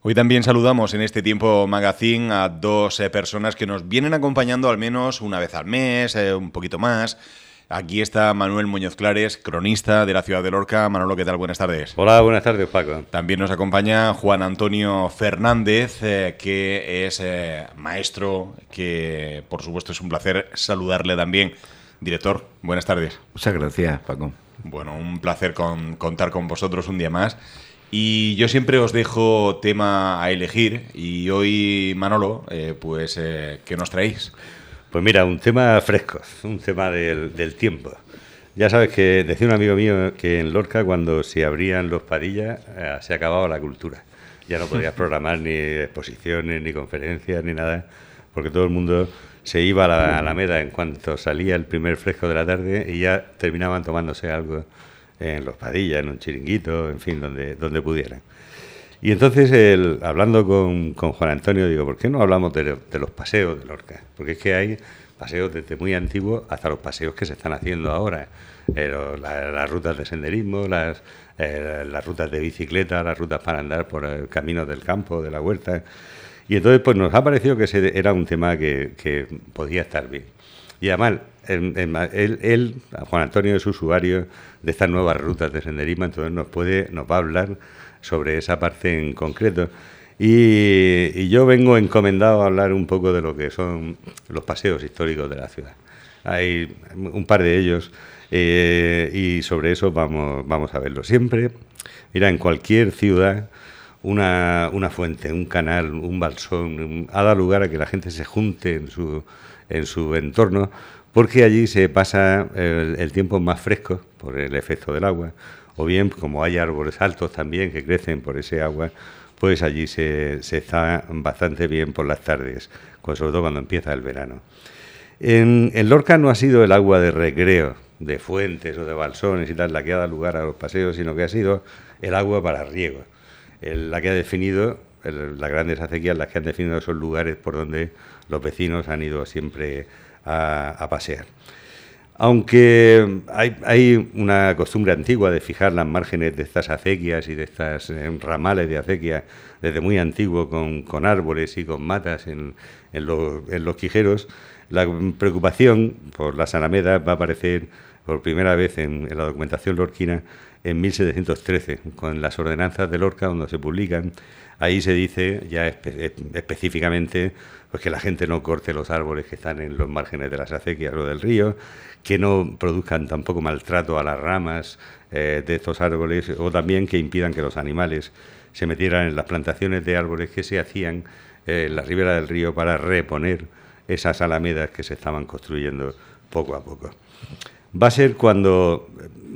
Hoy también saludamos en este Tiempo Magazine a dos personas que nos vienen acompañando al menos una vez al mes, un poquito más. Aquí está Manuel Muñoz Clares, cronista de la ciudad de Lorca. Manolo, ¿qué tal? Buenas tardes. Hola, buenas tardes, Paco. También nos acompaña Juan Antonio Fernández, que es maestro, que por supuesto es un placer saludarle también. Director, buenas tardes. Muchas gracias, Paco. Bueno, un placer contar con vosotros un día más. Y yo siempre os dejo tema a elegir y hoy, Manolo, ¿qué nos traéis? Pues mira, un tema fresco, un tema del tiempo. Ya sabes que decía un amigo mío que en Lorca cuando se abrían los Padillas se acababa la cultura. Ya no podías programar ni exposiciones, ni conferencias, ni nada, porque todo el mundo se iba a la Alameda en cuanto salía el primer fresco de la tarde y ya terminaban tomándose algo en los Padillas, en un chiringuito, en fin, donde pudieran. Y entonces, hablando con Juan Antonio, digo, ¿por qué no hablamos de los paseos de Lorca? Porque es que hay paseos desde muy antiguos hasta los paseos que se están haciendo ahora. Las rutas de senderismo, las rutas de bicicleta, las rutas para andar por caminos del campo, de la huerta. Y entonces pues nos ha parecido que ese era un tema que podía estar bien. Y además, Juan Antonio, es usuario de estas nuevas rutas de senderismo, entonces nos va a hablar sobre esa parte en concreto. Y yo vengo encomendado a hablar un poco de lo que son los paseos históricos de la ciudad. Hay un par de ellos y sobre eso vamos a verlo. Siempre, mira, en cualquier ciudad, una fuente, un canal, un balsón, ha dado lugar a que la gente se junte en su entorno, porque allí se pasa el tiempo más fresco por el efecto del agua, o bien como hay árboles altos también que crecen por ese agua, pues allí se está bastante bien por las tardes, sobre todo cuando empieza el verano. En Lorca no ha sido el agua de recreo, de fuentes o de balsones y tal, la que ha dado lugar a los paseos, sino que ha sido el agua para riego, la que ha definido, las grandes acequias, las que han definido esos lugares por donde los vecinos han ido siempre a pasear. Aunque hay una costumbre antigua de fijar las márgenes de estas acequias y de estas ramales de acequias desde muy antiguo con árboles y con matas en los quijeros, la preocupación por las alamedas va a aparecer por primera vez en la documentación lorquina en 1713, con las ordenanzas de Lorca, donde se publican. Ahí se dice ya específicamente pues que la gente no corte los árboles que están en los márgenes de las acequias o del río, que no produzcan tampoco maltrato a las ramas de estos árboles, o también que impidan que los animales se metieran en las plantaciones de árboles que se hacían en la ribera del río para reponer esas alamedas que se estaban construyendo poco a poco. Va a ser cuando,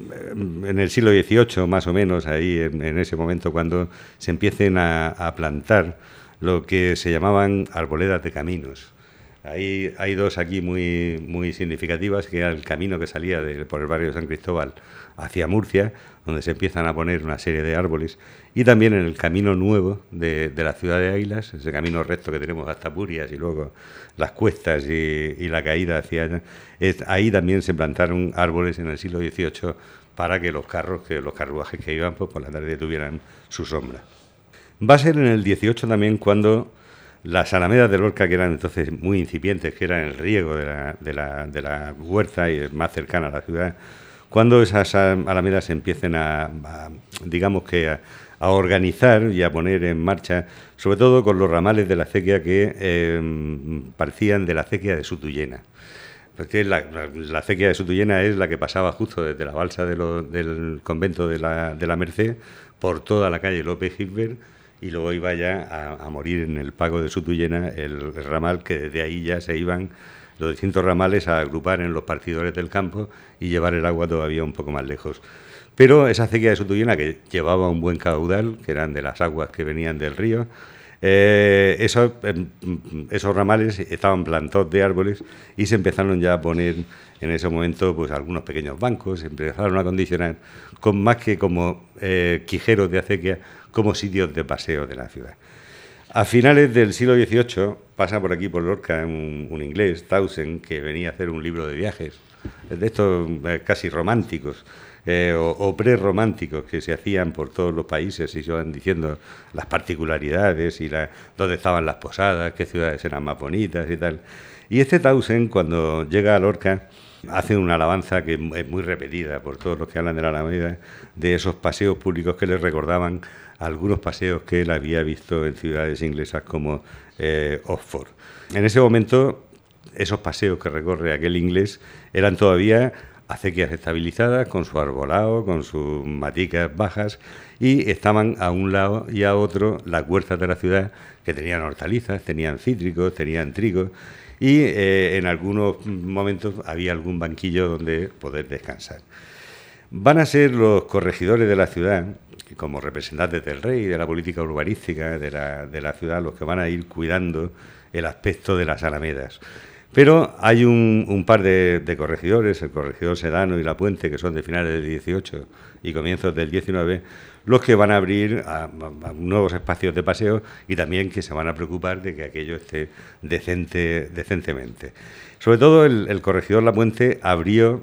en el siglo XVIII más o menos, ahí en ese momento, cuando se empiecen a plantar lo que se llamaban arboledas de caminos. Hay dos aquí muy significativas, que era el camino que salía por el barrio de San Cristóbal hacia Murcia, donde se empiezan a poner una serie de árboles, y también en el camino nuevo de la ciudad de Águilas, ese camino recto que tenemos hasta Purias y luego las cuestas y la caída hacia allá. Ahí también se plantaron árboles en el siglo XVIII para que los carruajes que iban pues, por la tarde tuvieran su sombra. Va a ser en el 18 también cuando las alamedas de Lorca, que eran entonces muy incipientes, que eran el riego de la huerta y más cercana a la ciudad, cuando esas alamedas se empiecen digamos que a organizar y a poner en marcha, sobre todo con los ramales de la acequia que partían de la acequia de Sutuyena. Porque la acequia de Sutuyena es la que pasaba justo desde la balsa del convento de la Merced por toda la calle López Gilbert, y luego iba ya a morir en el Pago de Sutuyena el ramal, que desde ahí ya se iban los distintos ramales a agrupar en los partidores del campo y llevar el agua todavía un poco más lejos. Pero esa acequia de Sutuyena, que llevaba un buen caudal, que eran de las aguas que venían del río, esos ramales estaban plantados de árboles y se empezaron ya a poner en ese momento pues algunos pequeños bancos, se empezaron a acondicionar más que como quijeros de acequia, como sitios de paseo de la ciudad. A finales del siglo XVIII pasa por aquí, por Lorca, un inglés, Townsend, que venía a hacer un libro de viajes, de estos casi románticos, o prerrománticos que se hacían por todos los países y se iban diciendo las particularidades y dónde estaban las posadas, qué ciudades eran más bonitas y tal. Y este Tausen, cuando llega a Lorca, hace una alabanza que es muy repetida por todos los que hablan de la Alameda, de esos paseos públicos que les recordaban algunos paseos que él había visto en ciudades inglesas como Oxford. En ese momento, esos paseos que recorre aquel inglés eran todavía acequias estabilizadas, con su arbolado, con sus maticas bajas, y estaban a un lado y a otro las huertas de la ciudad, que tenían hortalizas, tenían cítricos, tenían trigo, y en algunos momentos había algún banquillo donde poder descansar. Van a ser los corregidores de la ciudad, como representantes del rey, de la política urbanística de la ciudad, los que van a ir cuidando el aspecto de las alamedas. Pero hay un par de corregidores, el corregidor Sedano y La Puente, que son de finales del 18 y comienzos del 19, los que van a abrir a nuevos espacios de paseo y también que se van a preocupar de que aquello esté decentemente. Sobre todo el corregidor La Puente abrió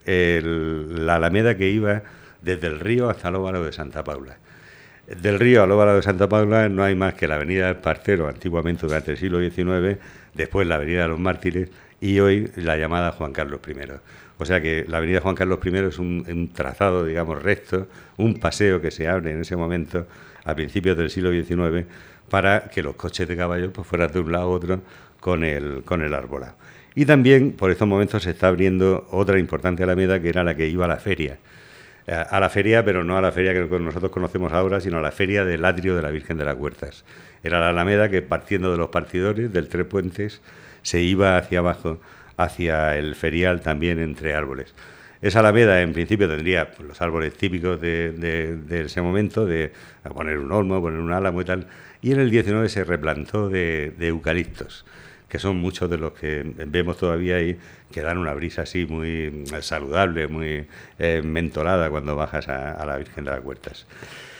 la alameda que iba desde el río hasta el óvalo de Santa Paula. Del río al óvalo de Santa Paula no hay más que la avenida del Parcero, antiguamente durante el siglo XIX, después la avenida de los Mártires y hoy la llamada Juan Carlos I. O sea que la avenida Juan Carlos I es un trazado, digamos, recto, un paseo que se abre en ese momento, a principios del siglo XIX, para que los coches de caballos pues, fueran de un lado a otro con el arbolado. Y también por estos momentos se está abriendo otra importante alameda que era la que iba a la feria. A la feria, pero no a la feria que nosotros conocemos ahora, sino a la feria del atrio de la Virgen de las Huertas. Era la alameda que, partiendo de los partidores, del Tres Puentes, se iba hacia abajo, hacia el ferial también entre árboles. Esa alameda, en principio, tendría pues, los árboles típicos de ese momento, de poner un olmo, poner un álamo y tal, y en el 19 se replantó de eucaliptos, que son muchos de los que vemos todavía ahí, que dan una brisa así muy saludable, muy mentolada cuando bajas a la Virgen de las Huertas.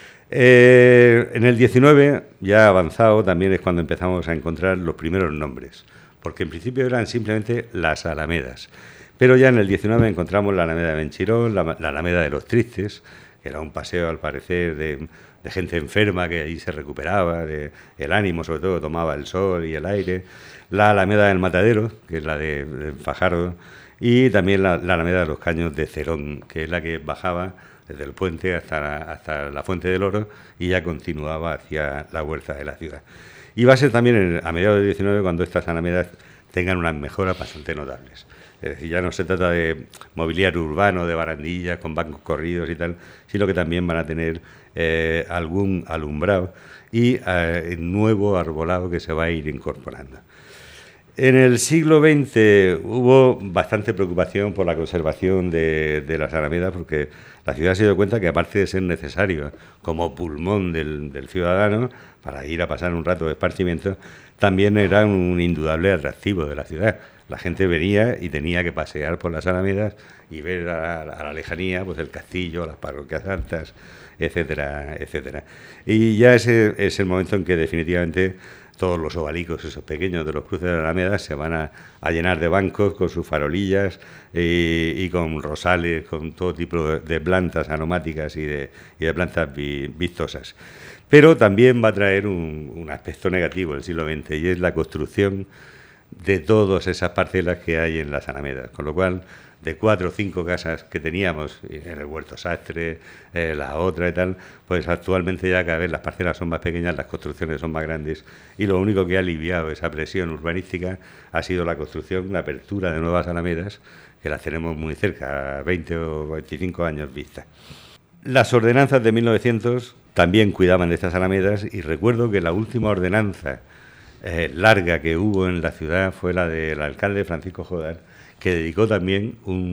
En el 19, ya avanzado, también es cuando empezamos a encontrar los primeros nombres, porque en principio eran simplemente las alamedas, pero ya en el 19 encontramos la alameda de Benchirón, la alameda de los Tristes, que era un paseo al parecer de gente enferma que allí se recuperaba, el ánimo sobre todo, tomaba el sol y el aire, la alameda del Matadero, que es la de Fajardo, y también la alameda de los Caños de Cerón, que es la que bajaba desde el puente hasta la Fuente del Oro y ya continuaba hacia la huerta de la ciudad. Y va a ser también a mediados del 19 cuando estas alamedas tengan unas mejoras bastante notables. Es decir, ya no se trata de mobiliario urbano, de barandillas con bancos corridos y tal, sino que también van a tener algún alumbrado y nuevo arbolado que se va a ir incorporando. En el siglo XX hubo bastante preocupación por la conservación de las alamedas porque la ciudad se dio cuenta que aparte de ser necesario como pulmón del ciudadano para ir a pasar un rato de esparcimiento, también era un indudable atractivo de la ciudad. La gente venía y tenía que pasear por las alamedas y ver a la lejanía pues el castillo, las parroquias altas, etcétera, etcétera. Y ya ese es el momento en que definitivamente todos los ovalicos, esos pequeños de los cruces de la Alameda, se van a llenar de bancos con sus farolillas y con rosales, con todo tipo de plantas aromáticas y de plantas vistosas. Pero también va a traer un aspecto negativo el siglo XX y es la construcción de todas esas parcelas que hay en las alamedas, con lo cual de 4 o 5 casas que teníamos en el Huerto Sastre, la otra y tal, pues actualmente ya cada vez las parcelas son más pequeñas, las construcciones son más grandes y lo único que ha aliviado esa presión urbanística ha sido la construcción, la apertura de nuevas alamedas, que las tenemos muy cerca, a 20 o 25 años vista. Las ordenanzas de 1900 también cuidaban de estas alamedas y recuerdo que la última ordenanza larga que hubo en la ciudad fue la del alcalde Francisco Jodar, que dedicó también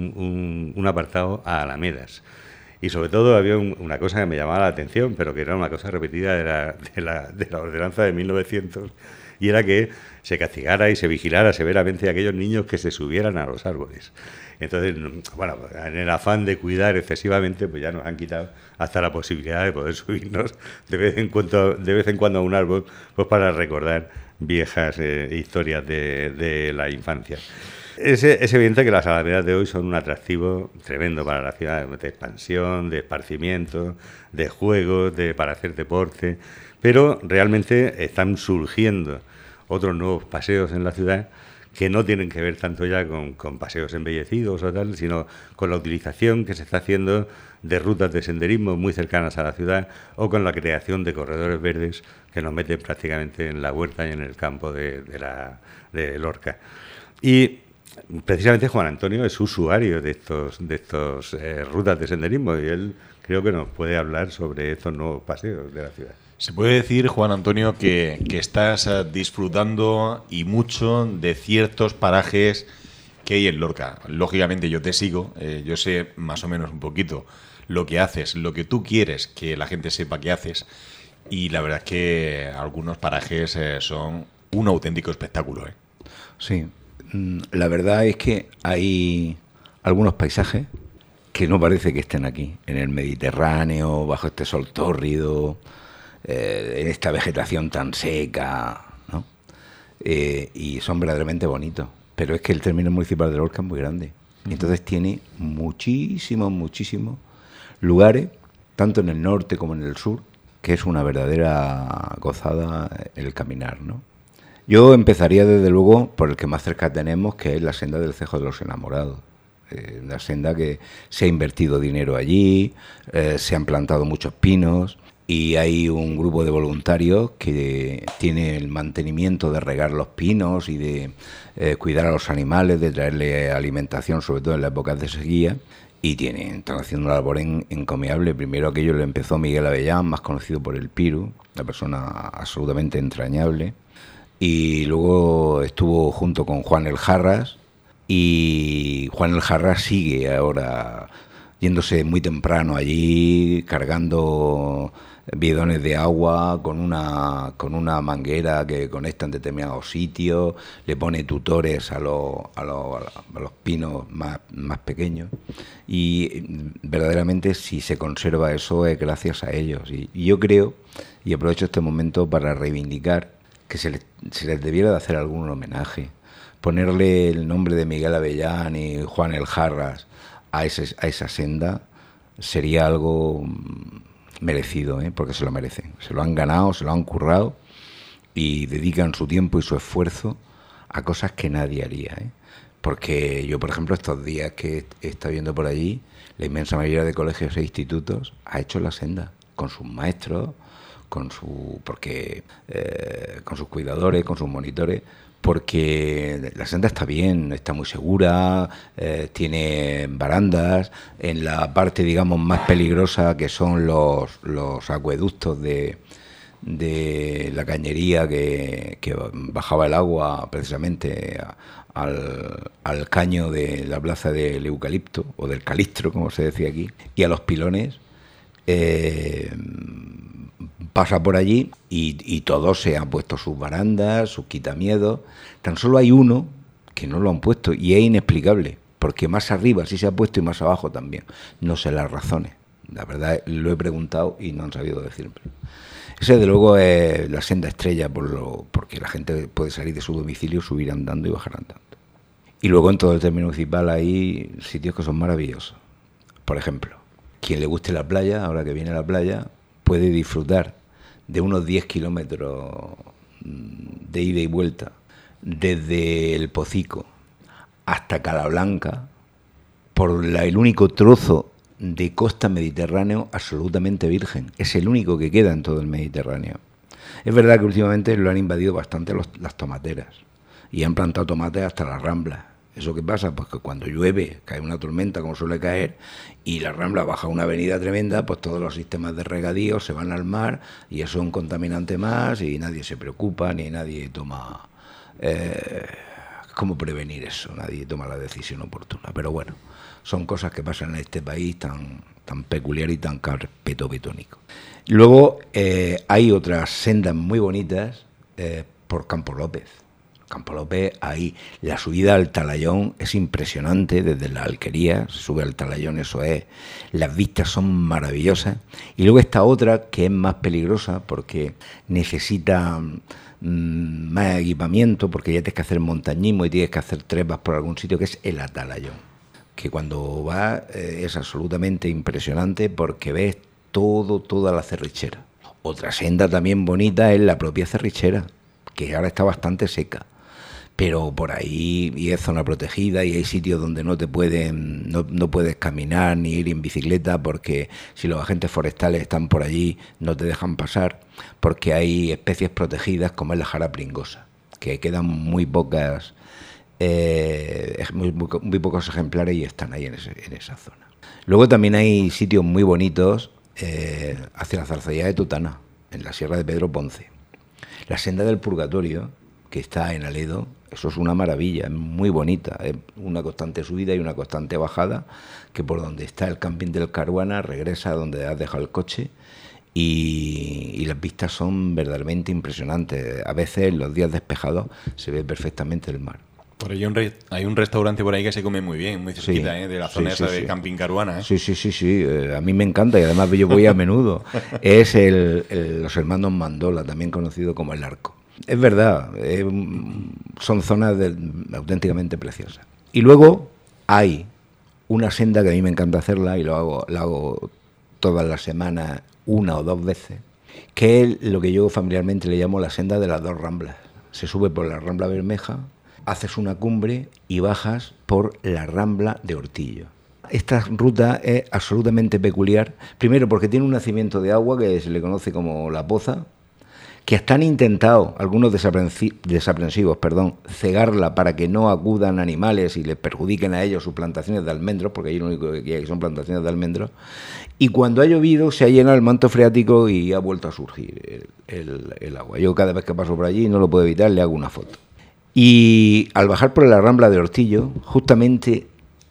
un apartado a alamedas. Y sobre todo había una cosa que me llamaba la atención, pero que era una cosa repetida de la ordenanza de 1900, y era que se castigara y se vigilara severamente a aquellos niños que se subieran a los árboles. Entonces, bueno, en el afán de cuidar excesivamente, pues ya nos han quitado hasta la posibilidad de poder subirnos de vez en cuando a un árbol, pues para recordar viejas historias de la infancia. Es evidente que las alamedas de hoy son un atractivo tremendo para la ciudad, de expansión, de esparcimiento, de juegos, para hacer deporte, pero realmente están surgiendo otros nuevos paseos en la ciudad que no tienen que ver tanto ya con paseos embellecidos o tal, sino con la utilización que se está haciendo de rutas de senderismo muy cercanas a la ciudad o con la creación de corredores verdes que nos meten prácticamente en la huerta y en el campo de Lorca. Y precisamente Juan Antonio es usuario de estos rutas de senderismo y él creo que nos puede hablar sobre estos nuevos paseos de la ciudad. Se puede decir, Juan Antonio, que estás disfrutando y mucho de ciertos parajes que hay en Lorca. Lógicamente yo te sigo, yo sé más o menos un poquito lo que haces, lo que tú quieres que la gente sepa que haces, y la verdad es que algunos parajes son un auténtico espectáculo. Sí, la verdad es que hay algunos paisajes que no parece que estén aquí, en el Mediterráneo, bajo este sol tórrido, en esta vegetación tan seca, ¿no? Y son verdaderamente bonitos. Pero es que el término municipal de Lorca es muy grande. Entonces tiene muchísimos lugares, tanto en el norte como en el sur, que es una verdadera gozada el caminar, ¿no? Yo empezaría desde luego por el que más cerca tenemos, que es la senda del Cejo de los Enamorados. Una senda que se ha invertido dinero allí, se han plantado muchos pinos y hay un grupo de voluntarios que tiene el mantenimiento de regar los pinos y de cuidar a los animales, de traerle alimentación, sobre todo en las épocas de sequía. Y están haciendo una labor encomiable. Primero aquello lo empezó Miguel Avellán, más conocido por el Piru, una persona absolutamente entrañable. Y luego estuvo junto con Juan el Jarras, y Juan el Jarras sigue ahora yéndose muy temprano allí, cargando bidones de agua con una manguera que conecta en determinados sitios, le pone tutores a los pinos más pequeños, y verdaderamente si se conserva eso es gracias a ellos. Y yo creo, y aprovecho este momento para reivindicar, que se les debiera de hacer algún homenaje, ponerle el nombre de Miguel Avellán y Juan el Jarras a esa senda, sería algo merecido, porque se lo merecen, se lo han ganado, se lo han currado y dedican su tiempo y su esfuerzo a cosas que nadie haría, porque yo, por ejemplo, estos días que he estado viendo por allí, la inmensa mayoría de colegios e institutos ha hecho la senda con sus maestros, con sus cuidadores, con sus monitores, porque la senda está bien, está muy segura, tiene barandas. En la parte, digamos, más peligrosa, que son los acueductos de la cañería que bajaba el agua precisamente al caño de la plaza del eucalipto, o del calistro, como se decía aquí, y a los pilones, pasa por allí y todos se han puesto sus barandas, sus quitamiedos. Tan solo hay uno que no lo han puesto y es inexplicable, porque más arriba sí se ha puesto y más abajo también. No sé las razones. La verdad, lo he preguntado y no han sabido decirme. Ese, de luego, es la senda estrella, porque la gente puede salir de su domicilio, subir andando y bajar andando. Y luego en todo el término municipal hay sitios que son maravillosos. Por ejemplo, quien le guste la playa, ahora que viene la playa, puede disfrutar de unos 10 kilómetros de ida y vuelta desde El Pocico hasta Calablanca, por el único trozo de costa mediterráneo absolutamente virgen. Es el único que queda en todo el Mediterráneo. Es verdad que últimamente lo han invadido bastante las tomateras y han plantado tomates hasta las Ramblas. ¿Eso qué pasa? Pues que cuando llueve, cae una tormenta, como suele caer, y la Rambla baja una avenida tremenda, pues todos los sistemas de regadío se van al mar y eso es un contaminante más y nadie se preocupa ni nadie toma... ¿Cómo prevenir eso? Nadie toma la decisión oportuna. Pero bueno, son cosas que pasan en este país tan peculiar y tan carpetobetónico. Luego hay otras sendas muy bonitas por Campo López. Campo López, ahí la subida al Talayón es impresionante, desde la Alquería se sube al Talayón, eso es, las vistas son maravillosas. Y luego está otra que es más peligrosa porque necesita más equipamiento, porque ya tienes que hacer montañismo y tienes que hacer trepas por algún sitio, que es el Atalayón, que cuando vas es absolutamente impresionante porque ves toda la Cerrichera. Otra senda también bonita es la propia Cerrichera, que ahora está bastante seca, pero por ahí y es zona protegida y hay sitios donde no puedes caminar ni ir en bicicleta, porque si los agentes forestales están por allí no te dejan pasar, porque hay especies protegidas como es la jara pringosa, que quedan muy pocos ejemplares y están ahí en esa zona. Luego también hay sitios muy bonitos hacia la Zarzallada de Tutana, en la Sierra de Pedro Ponce. La senda del Purgatorio, que está en Aledo, eso es una maravilla, es muy bonita, es una constante subida y una constante bajada, que por donde está el camping del Caruana regresa a donde has dejado el coche y las vistas son verdaderamente impresionantes. A veces en los días despejados se ve perfectamente el mar. Por ello hay un restaurante por ahí que se come muy bien, muy cerquita, de la zona esa de Camping Caruana. Sí. A mí me encanta y además yo voy a menudo. Es los hermanos Mandola, también conocido como El Arco. Es verdad, son zonas auténticamente preciosas. Y luego hay una senda que a mí me encanta hacerla y la hago todas las semanas, 1 o 2 veces, que es lo que yo familiarmente le llamo la senda de las 2 ramblas. Se sube por la Rambla Bermeja, haces una cumbre y bajas por la Rambla de Hortillo. Esta ruta es absolutamente peculiar, primero porque tiene un nacimiento de agua que se le conoce como La Poza, que hasta han intentado algunos desaprensivos, cegarla para que no acudan animales y les perjudiquen a ellos sus plantaciones de almendros, porque ahí lo único que hay son plantaciones de almendros, y cuando ha llovido se ha llenado el manto freático y ha vuelto a surgir el agua. Yo cada vez que paso por allí, no lo puedo evitar, le hago una foto. Y al bajar por la Rambla de Hortillo, justamente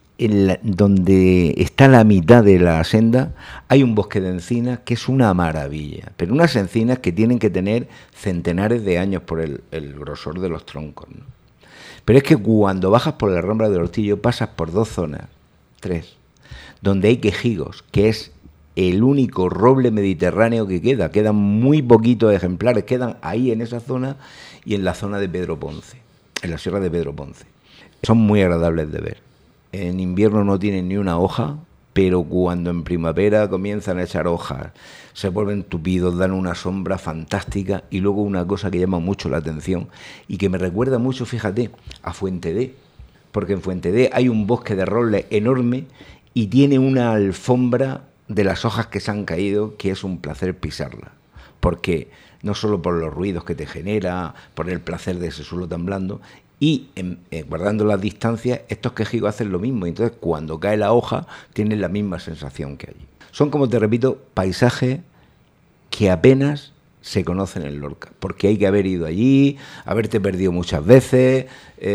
donde está la mitad de la senda, hay un bosque de encinas que es una maravilla, pero unas encinas que tienen que tener centenares de años por el grosor de los troncos, ¿no? Pero es que cuando bajas por la Rambla de Hortillo pasas por 2 zonas, 3, donde hay quejigos, que es el único roble mediterráneo que quedan muy poquitos ejemplares, quedan ahí en esa zona y en la zona de Pedro Ponce, en la Sierra de Pedro Ponce. Son muy agradables de ver. En invierno no tienen ni una hoja, pero cuando en primavera comienzan a echar hojas, se vuelven tupidos, dan una sombra fantástica. Y luego una cosa que llama mucho la atención y que me recuerda mucho, fíjate, a Fuente D, porque en Fuente D hay un bosque de roble enorme y tiene una alfombra de las hojas que se han caído, que es un placer pisarla, porque no solo por los ruidos que te genera, por el placer de ese suelo tan blando, y guardando las distancias, estos quejigos hacen lo mismo, y entonces cuando cae la hoja tienes la misma sensación que allí. Son, como te repito, paisajes que apenas se conocen en Lorca, porque hay que haber ido allí, haberte perdido muchas veces,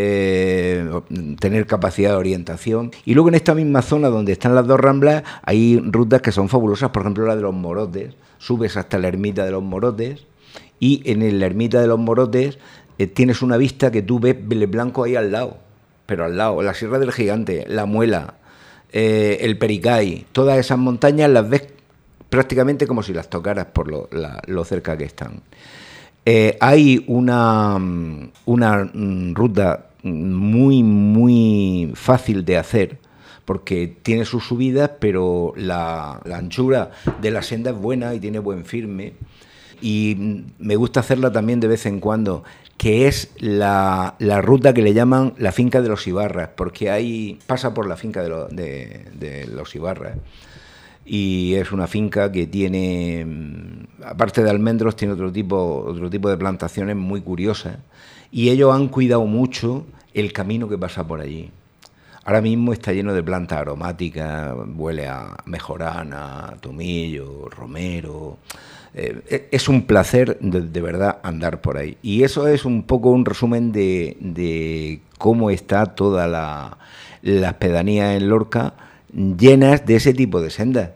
tener capacidad de orientación. Y luego en esta misma zona donde están las 2 ramblas hay rutas que son fabulosas, por ejemplo la de los Morotes, subes hasta la ermita de los Morotes y en la ermita de los Morotes tienes una vista que tú ves Vélez Blanco ahí al lado, pero al lado, la Sierra del Gigante, la Muela, el Pericay, todas esas montañas las ves prácticamente como si las tocaras por lo cerca que están. Hay una ruta muy, muy fácil de hacer, porque tiene sus subidas, pero la anchura de la senda es buena y tiene buen firme. Y me gusta hacerla también de vez en cuando, que es la ruta que le llaman la finca de los Ibarras, porque ahí pasa por la finca de los Ibarras. Y es una finca que tiene, aparte de almendros, tiene otro tipo de plantaciones muy curiosas. Y ellos han cuidado mucho el camino que pasa por allí. Ahora mismo está lleno de plantas aromáticas, huele a mejorana, tomillo, romero. Es un placer de verdad andar por ahí. Y eso es un poco un resumen de cómo está toda las pedanías en Lorca, llenas de ese tipo de sendas.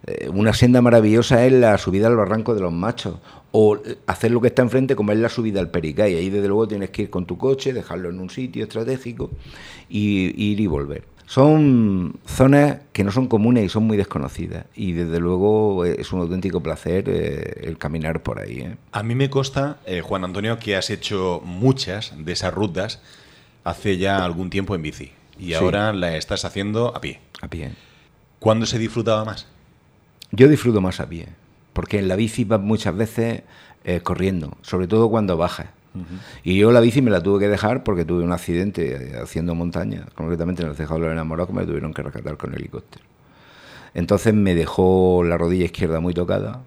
Una senda maravillosa es la subida al Barranco de los Machos, o hacer lo que está enfrente, como es la subida al Pericay. Ahí desde luego tienes que ir con tu coche, dejarlo en un sitio estratégico y ir y volver. Son zonas que no son comunes y son muy desconocidas, y desde luego es un auténtico placer el caminar por ahí. A mí me consta, Juan Antonio, que has hecho muchas de esas rutas hace ya algún tiempo en bici y Sí. ahora la estás haciendo a pie. A pie. ¿Cuándo se disfrutaba más? Yo disfruto más a pie, porque en la bici vas muchas veces corriendo, sobre todo cuando bajas. Y yo la bici me la tuve que dejar porque tuve un accidente haciendo montaña, concretamente en el Cejado de los Enamorados, que me tuvieron que rescatar con helicóptero. Entonces me dejó la rodilla izquierda muy tocada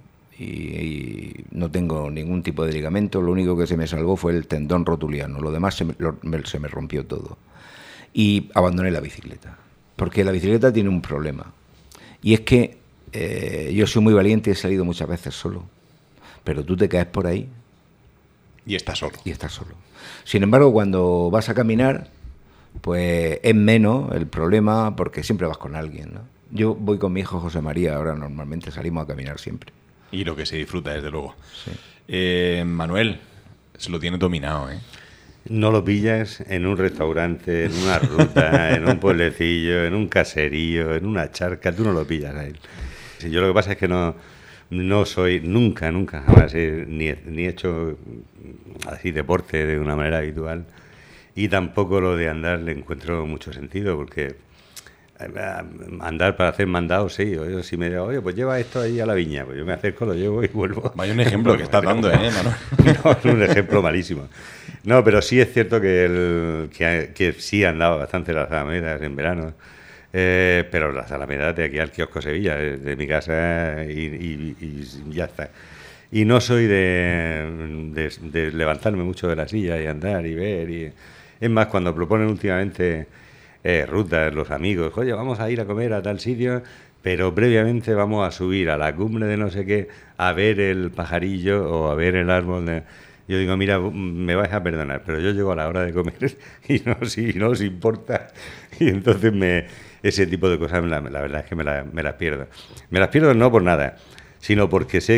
y no tengo ningún tipo de ligamento. Lo único que se me salvó fue el tendón rotuliano, lo demás se me rompió todo. Y abandoné la bicicleta, porque la bicicleta tiene un problema, y es que yo soy muy valiente y he salido muchas veces solo, pero tú te caes por ahí Y estás solo. y estás solo. Sin embargo, cuando vas a caminar, pues es menos el problema, porque siempre vas con alguien, ¿no? Yo voy con mi hijo José María, ahora normalmente salimos a caminar siempre. Y lo que se disfruta, desde luego. Sí. Manuel, se lo tiene dominado, ¿eh? No lo pillas en un restaurante, en una ruta, en un pueblecillo, en un caserío, en una charca, tú no lo pillas a él. Sí, yo lo que pasa es que no soy, nunca jamás ni he hecho así deporte de una manera habitual, y tampoco lo de andar le encuentro mucho sentido, porque andar para hacer mandados, sí. Yo, si me digo, oye, pues lleva esto ahí a la viña, pues yo me acerco, lo llevo y vuelvo. Vaya un ejemplo que estás dando, Manuel? No, es un ejemplo malísimo. No, pero sí es cierto que sí andaba bastante las alamedas en verano, pero las alamedas de aquí al kiosco Sevilla, de mi casa, y ya está. Y no soy de levantarme mucho de la silla y andar y ver. Es más, cuando proponen últimamente rutas, los amigos, oye, vamos a ir a comer a tal sitio, pero previamente vamos a subir a la cumbre de no sé qué, a ver el pajarillo o a ver el árbol. Yo digo, mira, me vais a perdonar, pero yo llego a la hora de comer y si no os importa. Y entonces ese tipo de cosas, la verdad es que me las pierdo. Me las pierdo no por nada, sino porque sé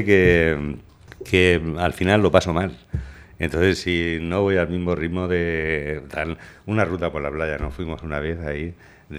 que al final lo paso mal. Entonces, si no voy al mismo ritmo de una ruta por la playa, nos fuimos una vez ahí,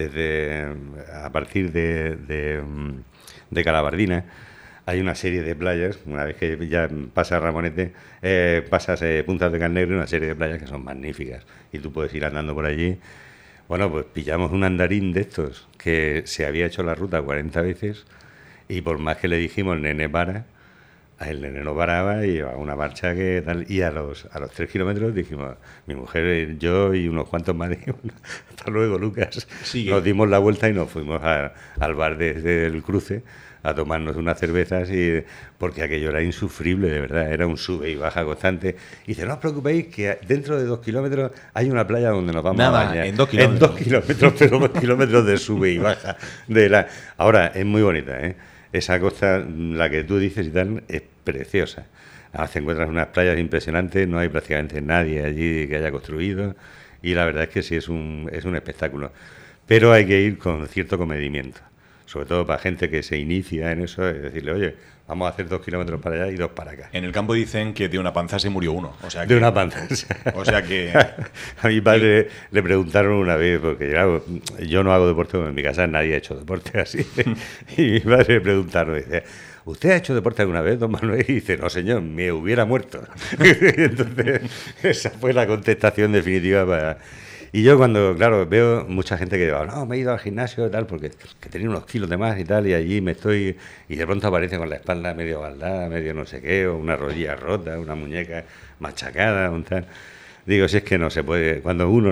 a partir de Calabardina, hay una serie de playas, una vez que ya pasas Ramonete, pasas Puntas de Carnegro, una serie de playas que son magníficas, y tú puedes ir andando por allí. Bueno, pues pillamos un andarín de estos que se había hecho la ruta 40 veces, y por más que le dijimos, el nene para, el nene no paraba y iba a una marcha que tal. Y a los 3 kilómetros dijimos, mi mujer, yo y unos cuantos más, dijimos, hasta luego, Lucas. Sigue. Nos dimos la vuelta y nos fuimos al bar desde el cruce a tomarnos unas cervezas, porque aquello era insufrible, de verdad, era un sube y baja constante. Y dice, no os preocupéis, que dentro de 2 kilómetros hay una playa donde nos vamos a bañar. En 2 kilómetros. En 2 kilómetros, pero 2 kilómetros de sube y baja. Ahora, es muy bonita, ¿eh? Esa costa, la que tú dices y tal, es preciosa. Además, te encuentras unas playas impresionantes, no hay prácticamente nadie allí que haya construido, y la verdad es que sí es un espectáculo. Pero hay que ir con cierto comedimiento, sobre todo para gente que se inicia en eso, es decirle, oye, vamos a hacer 2 kilómetros para allá y 2 para acá. En el campo dicen que de una panza se murió uno. O sea que, De una panza. O sea que... A mi padre le preguntaron una vez, porque claro, yo no hago deporte, en mi casa nadie ha hecho deporte así. Y mi padre le preguntaron, dice, ¿usted ha hecho deporte alguna vez, don Manuel? Y dice, no señor, me hubiera muerto. Entonces, esa fue la contestación definitiva para... Y yo cuando, claro, veo mucha gente que dice, no, me he ido al gimnasio y tal, porque que tenía unos kilos de más y tal, y allí me estoy... Y de pronto aparece con la espalda medio baldada, medio no sé qué, o una rodilla rota, una muñeca machacada, un tal... Digo, si es que no se puede, cuando uno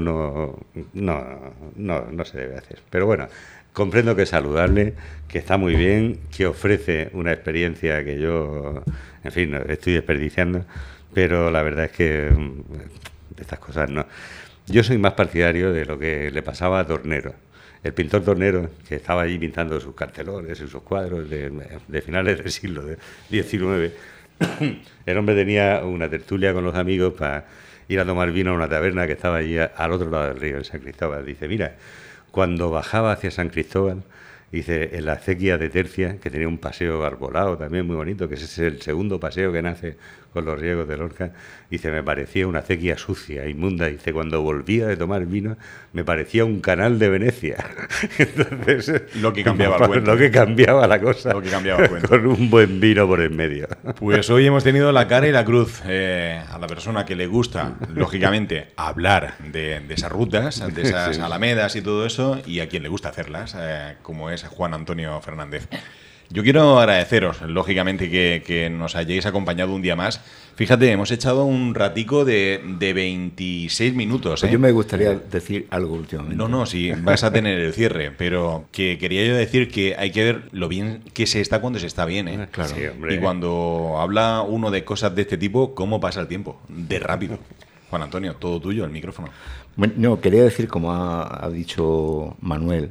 no se debe hacer. Pero bueno, comprendo que es saludable, que está muy bien, que ofrece una experiencia que yo, en fin, estoy desperdiciando, pero la verdad es que de estas cosas no... Yo soy más partidario de lo que le pasaba a Tornero, el pintor Tornero, que estaba allí pintando sus cartelones y sus cuadros de finales del siglo XIX. El hombre tenía una tertulia con los amigos para ir a tomar vino a una taberna que estaba allí al otro lado del río, en San Cristóbal. Dice, mira, cuando bajaba hacia San Cristóbal, Dice, en la acequia de Tercia, que tenía un paseo arbolado también muy bonito, que ese es el segundo paseo que nace con los riegos de Lorca, dice, me parecía una acequia sucia, inmunda. Dice, cuando volvía de tomar vino, me parecía un canal de Venecia. Entonces, lo que cambiaba el cuento. Lo que cambiaba la cosa. Lo que cambiaba el cuento. Con un buen vino por en medio. Pues hoy hemos tenido la cara y la cruz a la persona que le gusta, lógicamente, hablar de esas rutas, de esas alamedas y todo eso, y a quien le gusta hacerlas, como es Juan Antonio Fernández. Yo quiero agradeceros, lógicamente, que nos hayáis acompañado un día más. Fíjate, hemos echado un ratico de 26 minutos. Pues yo me gustaría decir algo últimamente. No, sí, vas a tener el cierre, pero que quería yo decir que hay que ver lo bien que se está cuando se está bien, ¿eh? Claro. Sí, hombre. Y cuando habla uno de cosas de este tipo, ¿cómo pasa el tiempo? De rápido. Juan Antonio, todo tuyo, el micrófono. Bueno, no, quería decir, como ha dicho Manuel,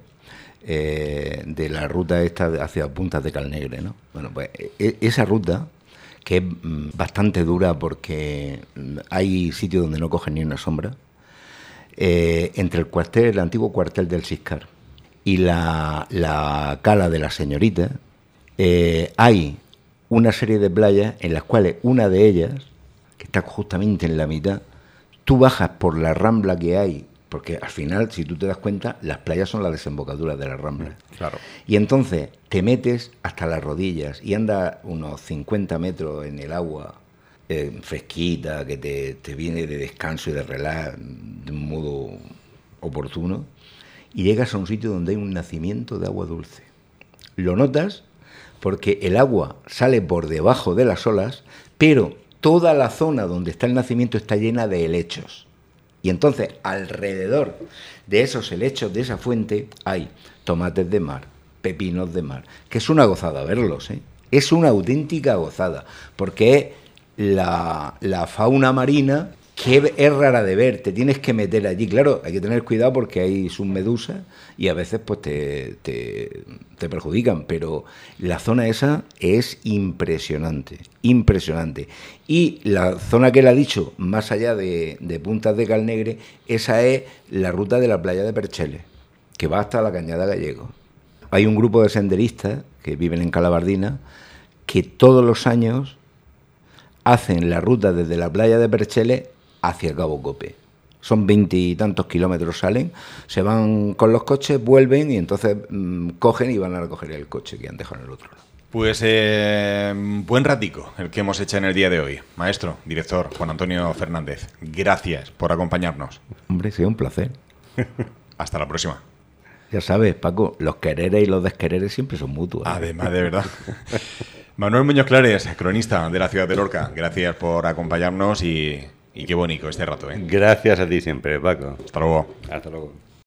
de la ruta esta hacia Puntas de Calnegre, ¿no? Bueno, pues esa ruta, que es bastante dura porque hay sitios donde no cogen ni una sombra, entre el cuartel, el antiguo cuartel del Siscar y la cala de la Señorita, hay una serie de playas en las cuales una de ellas, que está justamente en la mitad, tú bajas por la rambla que hay, porque al final, si tú te das cuenta, las playas son la desembocadura de la rambla. Claro. Y entonces te metes hasta las rodillas y andas unos 50 metros en el agua, fresquita, que te viene de descanso y de relax de un modo oportuno, y llegas a un sitio donde hay un nacimiento de agua dulce. Lo notas porque el agua sale por debajo de las olas, pero toda la zona donde está el nacimiento está llena de helechos. Y entonces, alrededor de esos helechos, de esa fuente, hay tomates de mar, pepinos de mar, que es una gozada verlos, ¿eh? Es una auténtica gozada, porque es la fauna marina que es rara de ver, te tienes que meter allí. Claro, hay que tener cuidado porque hay submedusas y a veces pues te perjudican, pero la zona esa es impresionante, impresionante. Y la zona que él ha dicho, más allá de Puntas de Calnegre, esa es la ruta de la playa de Percheles, que va hasta la Cañada Gallego. Hay un grupo de senderistas que viven en Calabardina que todos los años hacen la ruta desde la playa de Percheles hacia Cabo Cope. Son 20 y tantos kilómetros, salen, se van con los coches, vuelven y entonces cogen y van a recoger el coche que han dejado en el otro lado. Pues buen ratico el que hemos hecho en el día de hoy. Maestro, director, Juan Antonio Fernández, gracias por acompañarnos. Hombre, sí, un placer. Hasta la próxima. Ya sabes, Paco, los quereres y los desquereres siempre son mutuos. Además, de verdad. Manuel Muñoz Clares, cronista de la ciudad de Lorca, gracias por acompañarnos y qué bonito este rato, ¿eh? Gracias a ti siempre, Paco. Hasta luego. Hasta luego.